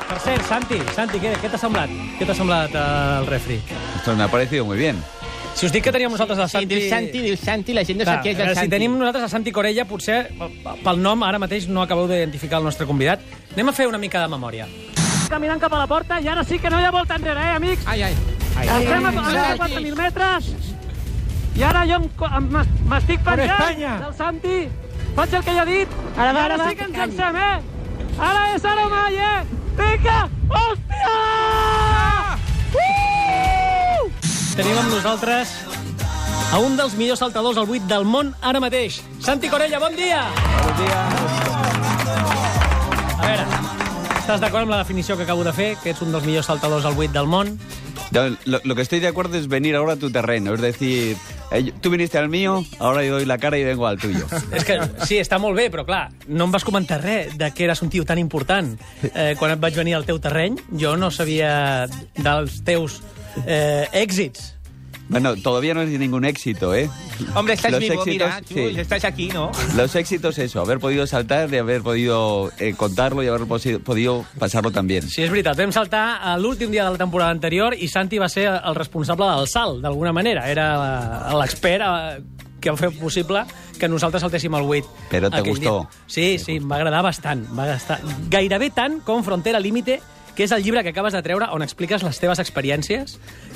Per cert, Santi, què t'ha semblat? Què t'ha semblat el refri? Esto me ha parecido muy bien. Si us dic que teníem nosaltres el Santi... Sí, diu Santi, la gent no sap què és el Santi. Si tenim nosaltres el Santi Corella, potser pel nom ara mateix no acabeu d'identificar el nostre convidat. Anem a fer una mica de memòria. Caminant cap a la porta i ara sí que no hi ha volta enrere, amics? Ai. Estem a 4.000 metres i ara jo m'estic penjant del Santi. Faig el que ell ha dit. Ara sí que ens llancem, Ara és ara o mai, Vinga! Hòstia! Tenim amb nosaltres a un dels millors saltadors al 8 del món ara mateix. Santi Corella, bon dia! Buenos días. A veure, estàs d'acord amb la definició que acabo de fer, que ets un dels millors saltadors al 8 del món? Lo que estoy de acuerdo es venir ahora a tu terreno. Es decir, tú viniste al mío, ahora yo doy la cara y vengo al tuyo. És que sí, està molt bé, però clar, no em vas comentar res de que eres un tio tan important. Quan et vaig venir al teu terreny, jo no sabia dels teus èxits. Bueno, todavía no es ningún éxito, Hombre, estás Los vivo, éxitos, mira, tú sí. estás aquí, ¿no? Los éxitos, eso, haber podido saltar y haber podido contarlo y haber podido pasarlo también. Sí, és veritat. Vam saltar a l'últim dia de la temporada anterior i Santi va ser el responsable del salt, d'alguna manera. Era l'expert que va fer possible que nosaltres saltéssim el 8. Però te gustó. Sí, em va agradar bastant. Gairebé tant com Frontera Límite, que és el llibre que acabes de treure on expliques les teves experiències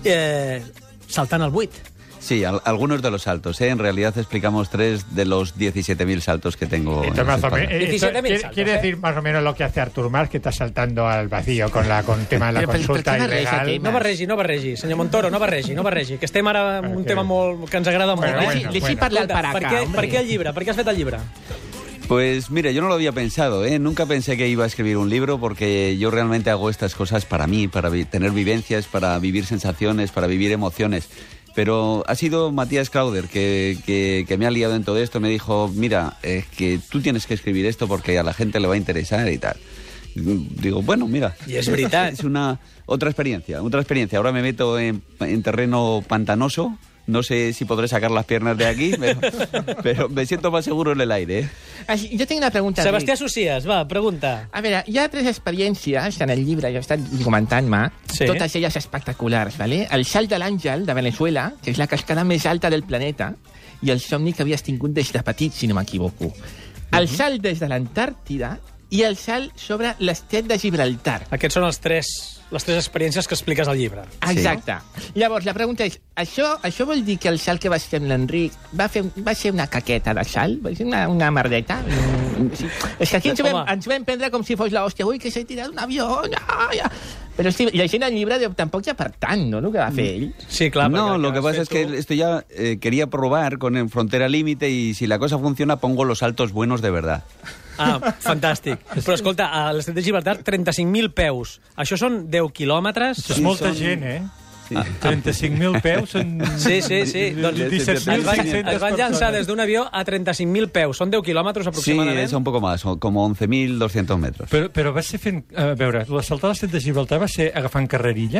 saltant el 8. Sí, algunos de los saltos, En realidad explicamos 3 de los 17.000 saltos que tengo. Esto más o menos, 17.000 saltos, quiere decir más o menos lo que hace Artur Mas, que está saltando al vacío con el tema de la consulta ilegal. No barregi, senyor Montoro, no barregi, que estem ara en un tema molt que ens agrada molt. Deixi parlar el Paracà, per què el llibre? Per què has fet el llibre? Pues mira, yo no lo había pensado, Nunca pensé que iba a escribir un libro porque yo realmente hago estas cosas para mí, para tener vivencias, para vivir sensaciones, para vivir emociones. Pero ha sido Matías Clauder que me ha liado en todo esto. Me dijo, mira, es que tú tienes que escribir esto porque a la gente le va a interesar y tal. Digo, bueno, mira. Y es verdad. Es otra experiencia. Ahora me meto en terreno pantanoso. No sé si podré sacar las piernas de aquí, pero me siento más seguro en el aire. Jo tinc una pregunta. Sebastià Socias, va, pregunta. A veure, hi ha 3 experiències en el llibre, jo he estat comentant-me, totes elles espectaculars, ¿vale? El salt de l'Àngel, de Venezuela, que és la cascada més alta del planeta, i el somni que havies tingut des de petit, si no m'equivoco. El salt des de l'Antàrtida i el salt sobre l'estret de Gibraltar. Aquests són les tres experiències que expliques al llibre. Exacte. Sí. Llavors, la pregunta és, això vol dir que el salt que va fer l'Enric va ser una caqueta de salt? Va ser una merdeta? Sí. És que aquí ens vam prendre com si fos l'hòstia. Ui, que s'ha tirat un avió. Ja. Però sí, llegint el llibre tampoc ja per tant, ¿no?, el que va fer ell. Sí, clar. No, lo que pasa es que esto ya quería probar con el Frontera Límite y si la cosa funciona pongo los saltos buenos de verdad. Ah, fantàstic. Però escolta, a l'estret de Gibraltar, 35.000 peus. Això són 10 quilòmetres. És molta gent, Sí. 35.000 peus són... Sí. Doncs 17.600 es van llançar des d'un avió a 35.000 peus. Són 10 quilòmetres aproximadament. Sí, és un poco más, como 11.200 metros. Però va ser fent... A veure, la saltada a l'estret de Gibraltar va ser agafant carrerilla?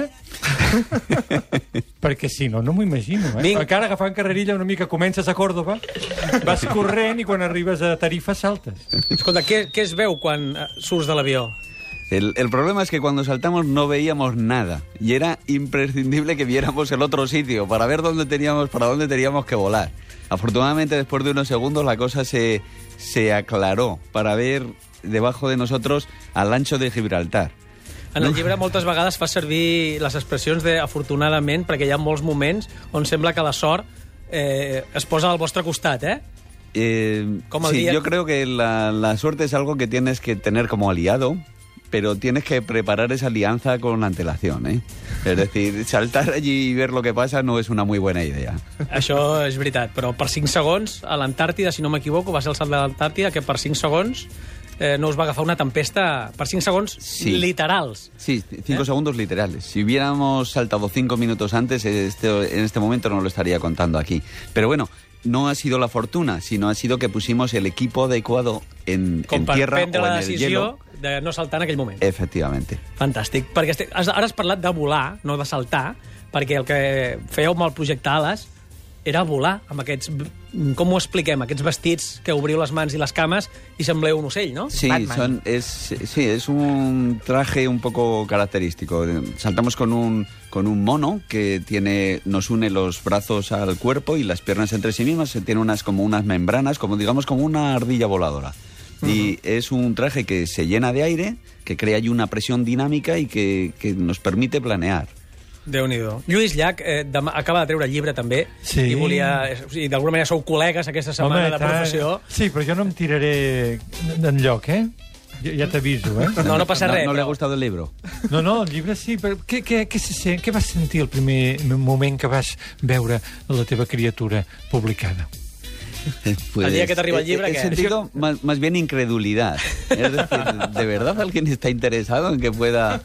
Perquè si no m'ho imagino, Encara agafant carrerilla una mica comences a Còrdoba, vas corrent i quan arribes a Tarifa saltes. Escolta, què es veu quan surts de l'avió? El problema es que cuando saltamos no veíamos nada y era imprescindible que viéramos el otro sitio para ver para dónde teníamos que volar. Afortunadamente, después de unos segundos la cosa se aclaró para ver debajo de nosotros al ancho de Gibraltar. En el llibre moltes vegades fa servir les expressions de afortunadament, perquè hi ha molts moments on sembla que la sort es posa al vostre costat, Yo creo que la suerte es algo que tienes que tener como aliado, pero tienes que preparar esa alianza con antelación, Es decir, saltar allí y ver lo que pasa no es una muy buena idea. Això és veritat, però per 5 segons a l'Antàrtida, si no m'equivoco, va ser el salt de l'Antàrtida, que per 5 segons no us va agafar una tempesta, per 5 segons literals. Sí, 5 segundos literales. Si hubiéramos saltado 5 minutos antes, en este momento no lo estaría contando aquí. Pero bueno, no ha sido la fortuna, sino ha sido que pusimos el equipo adecuado en tierra o en el hielo. Com per prendre la decisió de no saltar en aquell moment. Efectivamente. Fantàstic. Perquè ara has parlat de volar, no de saltar, perquè el que fèieu amb el projecte Ales era volar amb aquests... Com ho expliquem? Aquests vestits que obriu les mans i les cames i sembleu un ocell, no? Sí, es un traje un poco característico. Saltamos con un mono que nos une los brazos al cuerpo y las piernas entre sí mismas. Tiene como unas membranas, como una ardilla voladora. Y es un traje que se llena de aire, que crea allí una presión dinámica y que nos permite planear. Déu-n'hi-do. Lluís Llach acaba de treure llibre, també, i volia... D'alguna manera sou col·legues aquesta setmana de professió. Sí, però jo no em tiraré d'enlloc, eh? Ja t'aviso, eh? No passa res. ¿No le ha gustado el libro? No, el llibre sí, però què vas sentir el primer moment que vas veure la teva criatura publicada? Pues, el día que te arriba el libro, he sentido más bien incredulidad. Es decir, ¿de verdad alguien está interesado en que pueda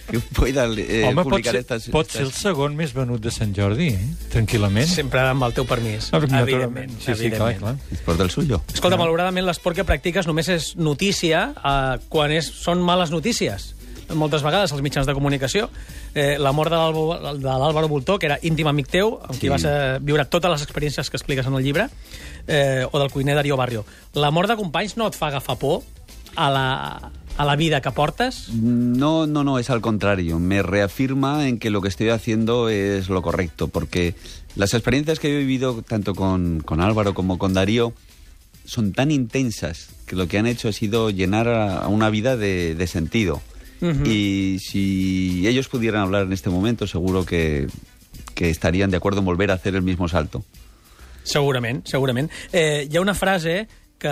publicar estas... Pot ser el segon més venut de Sant Jordi, tranquil·lament. Sempre amb el teu permís, evidentment. Sí, clar. És por del suyo. Escolta, malauradament l'esport que practiques només és notícia quan són males notícies. Moltes vegades als mitjans de comunicació. La mort de l'Álvaro Bultó, que era íntim amic teu, amb qui vas viure totes les experiències que expliques en el llibre, o del cuiner Darío Barrio. La mort de companys no et fa agafar por a la vida que portes? No, es al contrario. Me reafirma en que lo que estoy haciendo es lo correcto, porque las experiencias que he vivido tanto con Álvaro como con Darío son tan intensas que lo que han hecho ha sido llenar a una vida de sentido. Y si ellos pudieran hablar en este momento, seguro que estarían de acuerdo en volver a hacer el mismo salto. Segurament. Hi ha una frase que...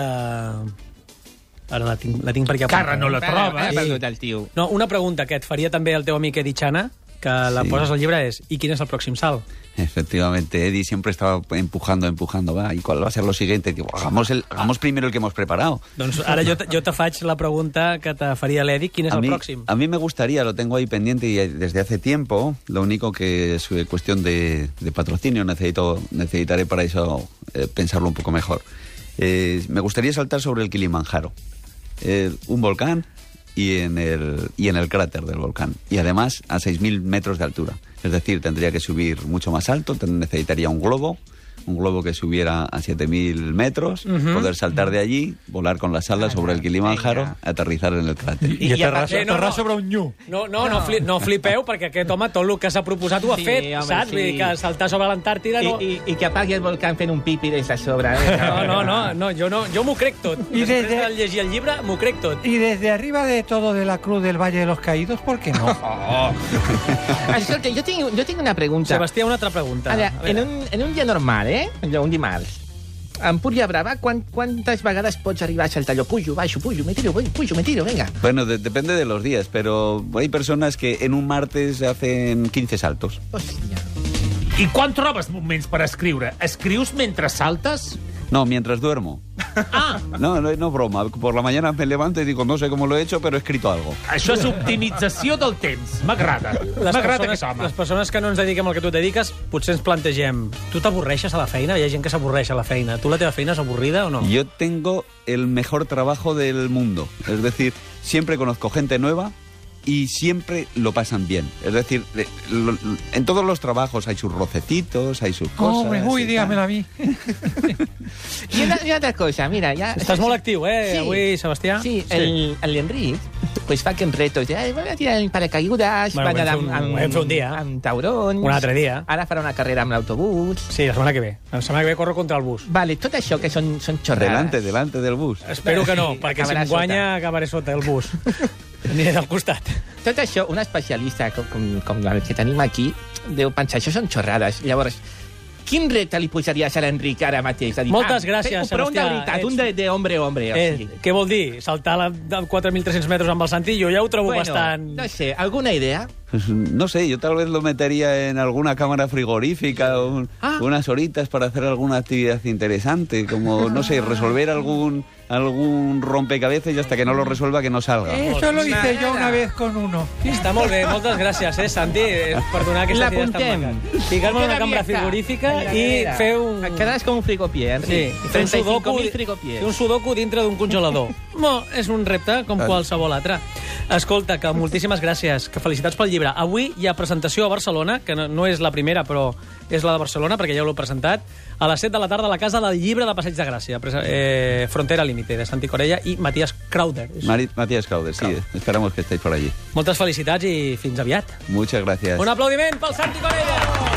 Ara la tinc per aquí. Carra, no la troba. No, una pregunta que et faria també el teu amic Edi Chana, que la poses al llibre, és: ¿y quién es el próximo salt? Efectivamente, Eddie siempre estaba empujando, ¿y cuál va a ser lo siguiente? Digo, hagamos primero el que hemos preparado. Doncs ara jo te faig la pregunta que te faria l'Eddie: ¿quién es el próximo? A mí me gustaría, lo tengo ahí pendiente y desde hace tiempo, lo único que es cuestión de patrocinio, necesitaré para eso pensarlo un poco mejor. Me gustaría saltar sobre el Kilimanjaro, un volcán, y en el cráter del volcán. Y además a 6.000 metros de altura. Es decir, tendría que subir mucho más alto, necesitaría un globo que subiera a 7.000 metros, poder saltar de allí, volar con las alas sobre el Kilimanjaro, aterrizar en el cráter. I aterrar sobre un nyu. No flipeu, perquè aquest home tot el que s'ha proposat ho ha fet, saps? Vull dir que saltar sobre l'Antàrtida... I que apagui el volcán fent un pipi des de sobre. No, jo m'ho crec tot. Després de llegir el llibre, m'ho crec tot. Y desde arriba de todo de la Cruz del Valle de los Caídos, ¿por qué no? Escolta, jo tinc una pregunta. Sebastià, una altra pregunta. Ara, en un dia normal, un dimarts, a Empúria Brava, ¿cuántas vegades pots arribar a saltar? Yo pujo, baixo, pujo, me tiro, venga. Bueno, depende de los días, pero hay personas que en un martes hacen 15 saltos. Hòstia. I quan trobes moments per escriure? Escrius mentre saltes? No, mientras duermo. No, broma. Por la mañana me levanto y digo, no sé cómo lo he hecho, pero he escrito algo. Això és optimització del temps. M'agrada. M'agrada aquest home. Les persones que no ens dediquem al que tu et dediques, potser ens plantegem: tu t'avorreixes a la feina? Hi ha gent que s'avorreix a la feina. Tu, la teva feina és avorrida o no? Yo tengo el mejor trabajo del mundo. Es decir, siempre conozco gente nueva y siempre lo pasan bien. Es decir, en todos los trabajos hay sus rocecitos, hay sus cosas... Uy, dígamelo a mí. I una altra cosa, mira... Estàs molt actiu, avui, Sebastià? Sí, l'Enric pues fa aquests retos de voy a tirar en paracaigudes, vam fer un dia. Amb taurons... Un altre dia. Ara farà una carrera amb l'autobús... Sí, la setmana que ve. La setmana que ve corro contra el bus. Vale, tot això que són xorrades... Delante del bus. Espero que no, perquè si em guanya acabaré sota el bus. Aniré del costat. Tot això, un especialista com el que tenim aquí deu pensar, això són xorrades. Llavors, quin repte li posaries a l'Enric ara mateix? Moltes gràcies, Sebastià. Però un de veritat, un de hombre. Què vol dir? Saltar a 4.300 metros amb el Santi? Jo ja ho trobo bastant... No sé, ¿alguna idea? Pues no sé, yo tal vez lo metería en alguna cámara frigorífica, unas horitas para hacer alguna actividad interesante, como, no sé, resolver algún algún rompecabezas y hasta que no lo resuelva que no salga. Eso lo hice yo una vez con uno. Està molt bé, moltes gràcies, Santi, per donar aquesta idea tan maca. Ficar-me una cambra frigorífica i fer un... Et quedaràs com un fricopier. Sí, fer un sudoku, 35.000 fricopiers. fer un sudoku dintre d'un congelador. No, és un repte com qualsevol altre. Escolta, que moltíssimes gràcies, que felicitats pel llibre. Avui hi ha presentació a Barcelona, que no és la primera, però és la de Barcelona, perquè ja l'heu presentat, a les 7 de la tarda a la Casa del Llibre de Passeig de Gràcia, Frontera Límite, de Santi Corella i Matías Crowder. Matías Crowder, sí, esperamos que estéis por allí. Moltes felicitats i fins aviat. Muchas gracias. Un aplaudiment pel Santi Corella!